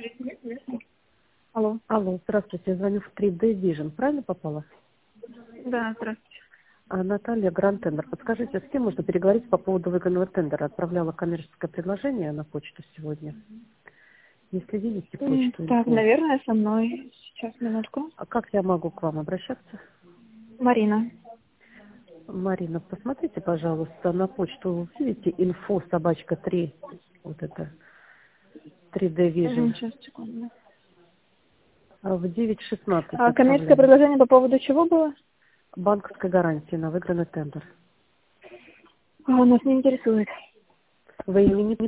Алло. Алло, здравствуйте, я звоню в 3D Vision, правильно попала? Да, здравствуйте. Наталья, Гранд Тендер. Подскажите, с кем можно переговорить по поводу выгодного тендера? Отправляла коммерческое предложение на почту сегодня. Если видите почту Так, инфо. наверное, со мной. Сейчас, минутку. А как я могу к вам обращаться? Марина. Марина, посмотрите, пожалуйста, на почту. Видите инфо собачка 3, вот это 3D Vision. Сейчас, секунду. В 9:16 А коммерческое отправляю. предложение по поводу чего было? Банковской гарантии на выигранный тендер. Нас не интересует. Вы ими не